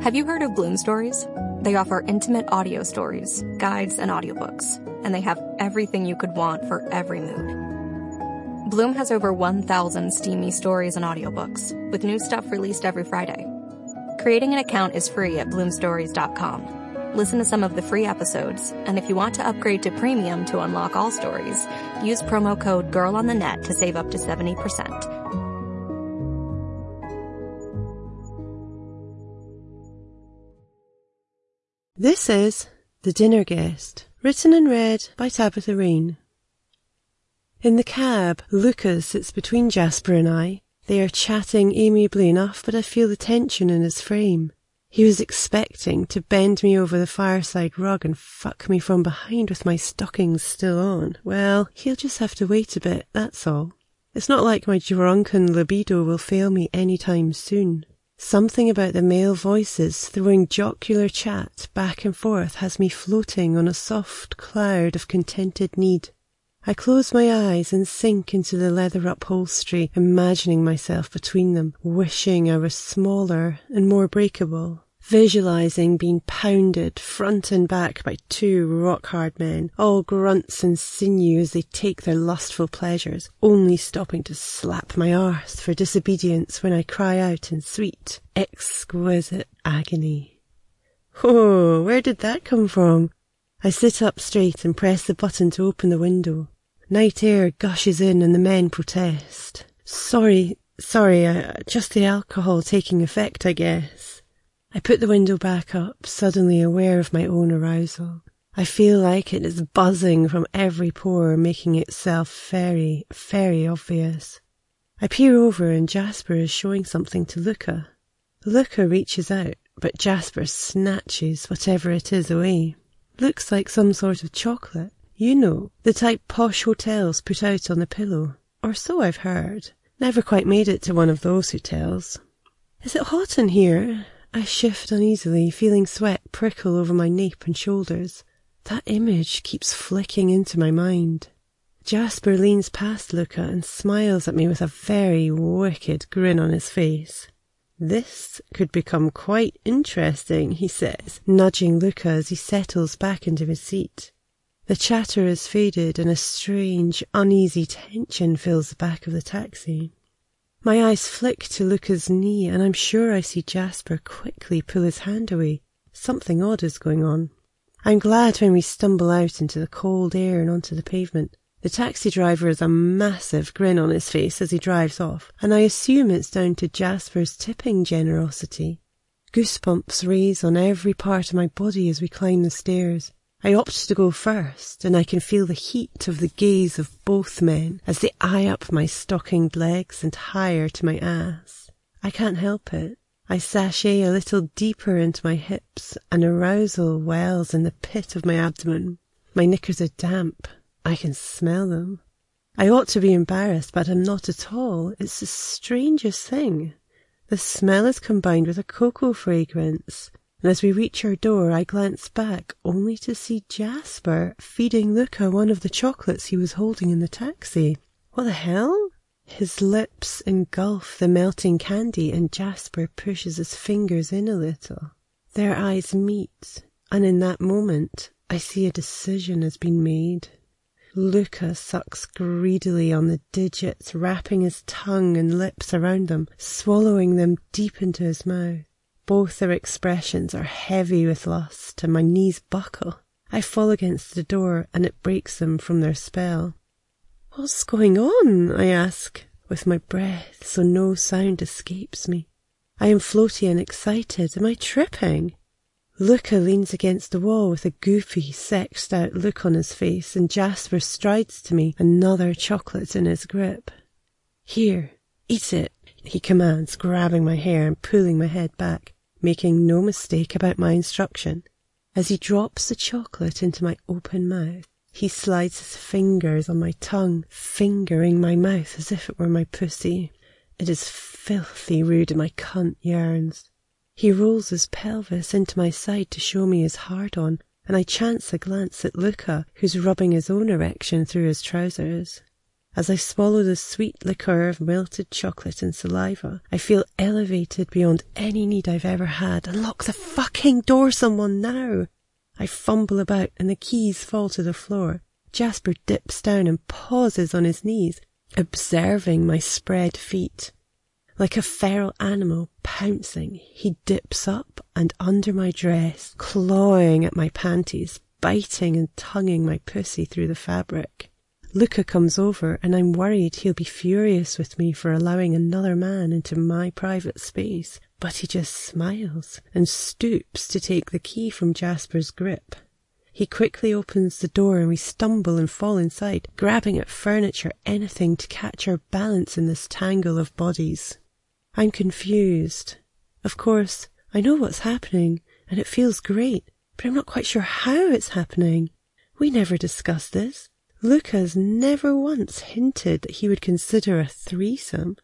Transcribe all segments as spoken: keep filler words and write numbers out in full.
Have you heard of Bloom Stories? They offer intimate audio stories, guides, and audiobooks, and they have everything you could want for every mood. Bloom has over one thousand steamy stories and audiobooks, with new stuff released every Friday. Creating an account is free at bloom stories dot com. Listen to some of the free episodes, and if you want to upgrade to premium to unlock all stories, use promo code GIRLONTHENET to save up to seventy percent. This is The Dinner Guest, written and read by Tabitha Rain. In the cab, Lucas sits between Jasper and I. They are chatting amiably enough, but I feel the tension in his frame. He was expecting to bend me over the fireside rug and fuck me from behind with my stockings still on. Well, he'll just have to wait a bit, that's all. It's not like my drunken libido will fail me any time soon. Something about the male voices throwing jocular chat back and forth has me floating on a soft cloud of contented need. I close my eyes and sink into the leather upholstery, imagining myself between them, wishing I were smaller and more breakable. Visualizing being pounded front and back by two rock-hard men, all grunts and sinew as they take their lustful pleasures, only stopping to slap my arse for disobedience when I cry out in sweet, exquisite agony. Oh, where did that come from? I sit up straight and press the button to open the window. Night air gushes in and the men protest. Sorry, sorry, uh, just the alcohol taking effect, I guess. I put the window back up, suddenly aware of my own arousal. I feel like it is buzzing from every pore, making itself very, very obvious. I peer over and Jasper is showing something to Luca. Luca reaches out, but Jasper snatches whatever it is away. Looks like some sort of chocolate. You know, the type posh hotels put out on the pillow. Or so I've heard. Never quite made it to one of those hotels. Is it hot in here? I shift uneasily, feeling sweat prickle over my nape and shoulders. That image keeps flicking into my mind. Jasper leans past Luca and smiles at me with a very wicked grin on his face. This could become quite interesting, he says, nudging Luca as he settles back into his seat. The chatter has faded and a strange, uneasy tension fills the back of the taxi. My eyes flick to Luca's knee, and I'm sure I see Jasper quickly pull his hand away. Something odd is going on. I'm glad when we stumble out into the cold air and onto the pavement. The taxi driver has a massive grin on his face as he drives off, and I assume it's down to Jasper's tipping generosity. Goosebumps raise on every part of my body as we climb the stairs. I opt to go first, and I can feel the heat of the gaze of both men as they eye up my stockinged legs and higher to my ass. I can't help it. I sashay a little deeper into my hips, and arousal wells in the pit of my abdomen. My knickers are damp. I can smell them. I ought to be embarrassed, but I'm not at all. It's the strangest thing. The smell is combined with a cocoa fragrance. And as we reach our door, I glance back, only to see Jasper feeding Luca one of the chocolates he was holding in the taxi. What the hell? His lips engulf the melting candy, and Jasper pushes his fingers in a little. Their eyes meet, and in that moment, I see a decision has been made. Luca sucks greedily on the digits, wrapping his tongue and lips around them, swallowing them deep into his mouth. Both their expressions are heavy with lust, and my knees buckle. I fall against the door, and it breaks them from their spell. What's going on? I ask, with my breath so no sound escapes me. I am floaty and excited. Am I tripping? Luca leans against the wall with a goofy, sexed-out look on his face, and Jasper strides to me, another chocolate in his grip. Here, eat it, he commands, grabbing my hair and pulling my head back, making no mistake about my instruction. As he drops the chocolate into my open mouth, he slides his fingers on my tongue, fingering my mouth as if it were my pussy. It is filthy rude and my cunt yearns. He rolls his pelvis into my side to show me his hard-on, and I chance a glance at Luca, who's rubbing his own erection through his trousers. As I swallow the sweet liquor of melted chocolate and saliva, I feel elevated beyond any need I've ever had. Unlock the fucking door, someone, now! I fumble about and the keys fall to the floor. Jasper dips down and pauses on his knees, observing my spread feet. Like a feral animal pouncing, he dips up and under my dress, clawing at my panties, biting and tonguing my pussy through the fabric. Luca comes over and I'm worried he'll be furious with me for allowing another man into my private space, but he just smiles and stoops to take the key from Jasper's grip. He quickly opens the door and we stumble and fall inside, grabbing at furniture, anything to catch our balance in this tangle of bodies. I'm confused. Of course, I know what's happening and it feels great, but I'm not quite sure how it's happening. We never discussed this. Luca's never once hinted that he would consider a threesome.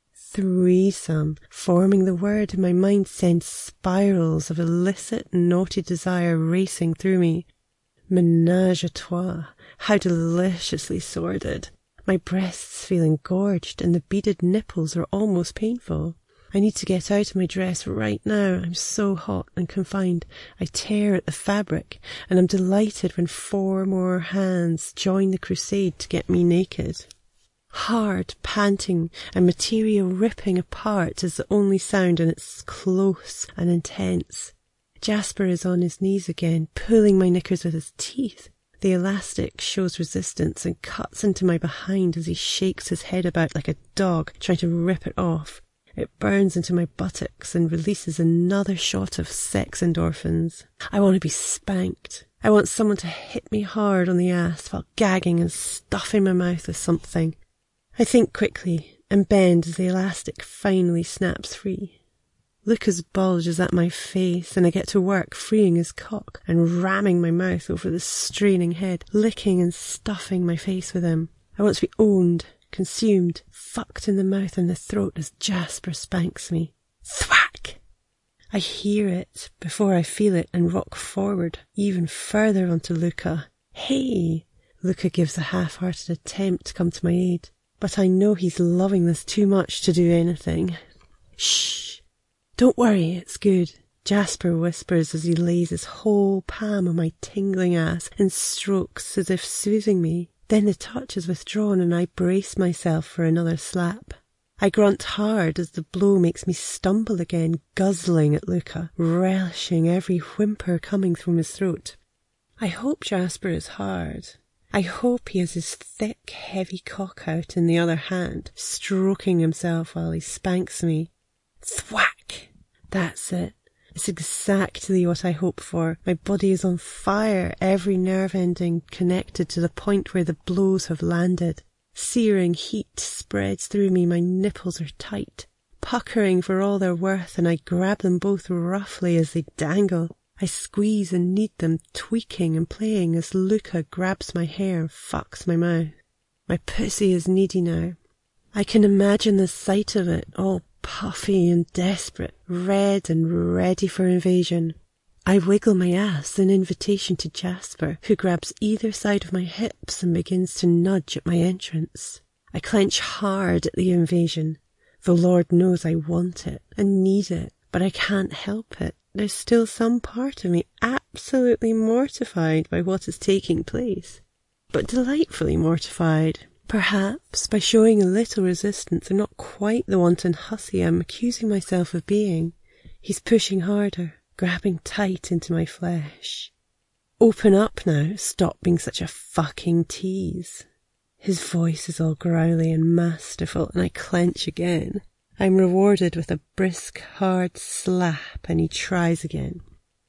Threesome. Forming the word in my mind sends spirals of illicit, naughty desire racing through me. Ménage à trois. How deliciously sordid. My breasts feel engorged and the beaded nipples are almost painful. I need to get out of my dress right now. I'm so hot and confined. I tear at the fabric and I'm delighted when four more hands join the crusade to get me naked. Hard, panting, and material ripping apart is the only sound, and it's close and intense. Jasper is on his knees again, pulling my knickers with his teeth. The elastic shows resistance and cuts into my behind as he shakes his head about like a dog trying to rip it off. It burns into my buttocks and releases another shot of sex endorphins. I want to be spanked. I want someone to hit me hard on the ass while gagging and stuffing my mouth with something. I think quickly and bend as the elastic finally snaps free. Luca's bulge is at my face and I get to work freeing his cock and ramming my mouth over the straining head, licking and stuffing my face with him. I want to be owned, consumed, fucked in the mouth and the throat as Jasper spanks me. Thwack! I hear it before I feel it and rock forward even further onto Luca. Hey! Luca gives a half-hearted attempt to come to my aid, but I know he's loving this too much to do anything. Shh! Don't worry, it's good. Jasper whispers as he lays his whole palm on my tingling ass and strokes as if soothing me. Then the touch is withdrawn and I brace myself for another slap. I grunt hard as the blow makes me stumble again, guzzling at Luca, relishing every whimper coming from his throat. I hope Jasper is hard. I hope he has his thick, heavy cock out in the other hand, stroking himself while he spanks me. Thwack! That's it. It's exactly what I hope for. My body is on fire, every nerve ending connected to the point where the blows have landed. Searing heat spreads through me, my nipples are tight, puckering for all they're worth, and I grab them both roughly as they dangle. I squeeze and knead them, tweaking and playing as Luca grabs my hair and fucks my mouth. My pussy is needy now. I can imagine the sight of it, all puffy and desperate, red and ready for invasion. I wiggle my ass, an invitation to Jasper, who grabs either side of my hips and begins to nudge at my entrance. I clench hard at the invasion, though Lord knows I want it and need it, but I can't help it. There's still some part of me absolutely mortified by what is taking place, but delightfully mortified. Perhaps by showing a little resistance I'm not quite the wanton hussy I'm accusing myself of being. He's pushing harder, grabbing tight into my flesh. Open up now, stop being such a fucking tease. His voice is all growly and masterful, and I clench again. I'm rewarded with a brisk, hard slap, and he tries again.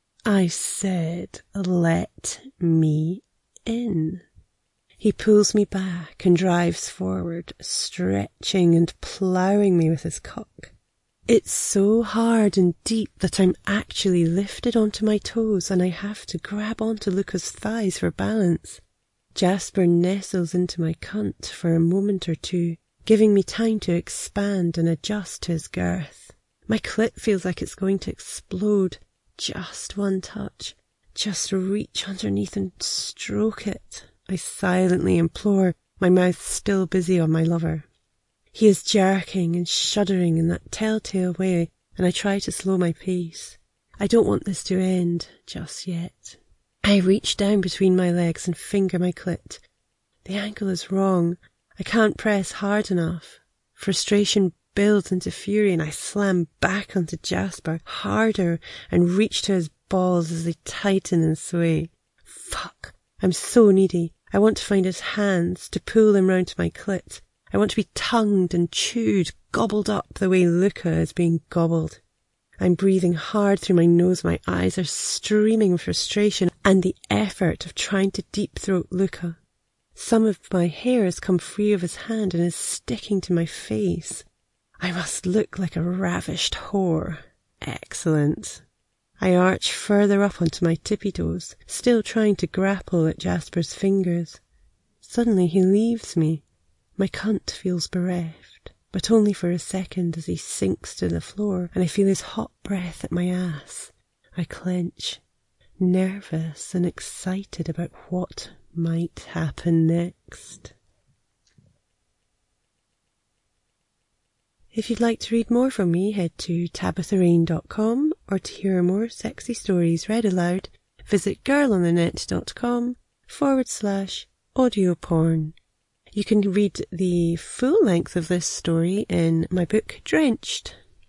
I said, let me in. He pulls me back and drives forward, stretching and ploughing me with his cock. It's so hard and deep that I'm actually lifted onto my toes and I have to grab onto Luca's thighs for balance. Jasper nestles into my cunt for a moment or two, giving me time to expand and adjust to his girth. My clit feels like it's going to explode. Just one touch. Just reach underneath and stroke it, I silently implore, my mouth still busy on my lover. He is jerking and shuddering in that telltale way, and I try to slow my pace. I don't want this to end just yet. I reach down between my legs and finger my clit. The angle is wrong. I can't press hard enough. Frustration builds into fury and I slam back onto Jasper harder and reach to his balls as they tighten and sway. Fuck. I'm so needy. I want to find his hands, to pull them round to my clit. I want to be tongued and chewed, gobbled up the way Luca is being gobbled. I'm breathing hard through my nose, my eyes are streaming with frustration and the effort of trying to deep-throat Luca. Some of my hair has come free of his hand and is sticking to my face. I must look like a ravished whore. Excellent. I arch further up onto my tippy toes, still trying to grapple at Jasper's fingers. Suddenly he leaves me. My cunt feels bereft, but only for a second as he sinks to the floor and I feel his hot breath at my ass. I clench, nervous and excited about what might happen next. If you'd like to read more from me, head to tabitha rain dot com, or to hear more sexy stories read aloud, visit girlonthenet.com forward slash audio porn. You can read the full length of this story in my book Drenched,